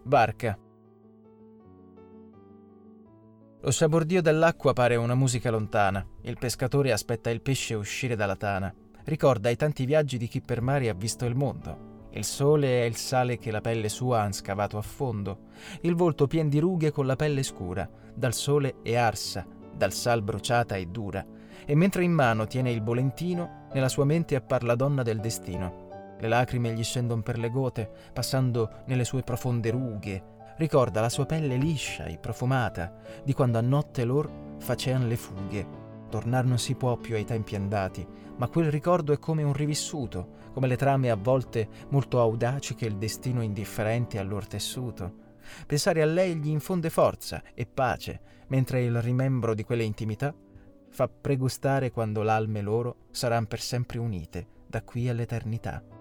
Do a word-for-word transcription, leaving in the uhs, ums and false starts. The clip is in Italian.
Barca. Lo sciabordio dell'acqua pare una musica lontana. Il pescatore aspetta il pesce uscire dalla tana. Ricorda i tanti viaggi di chi per mare ha visto il mondo. Il sole è il sale che la pelle sua han scavato a fondo. Il volto pien di rughe con la pelle scura. Dal sole è arsa, dal sal bruciata e dura. E mentre in mano tiene il bolentino, nella sua mente appar la donna del destino. Le lacrime gli scendon per le gote, passando nelle sue profonde rughe. Ricorda la sua pelle liscia e profumata, di quando a notte lor facean le fughe. Tornar non si può più ai tempi andati, ma quel ricordo è come un rivissuto, come le trame a volte molto audaci che il destino indifferente ha lor tessuto. Pensare a lei gli infonde forza e pace, mentre il rimembro di quelle intimità fa pregustare quando l'alme loro saran per sempre unite, da qui all'eternità.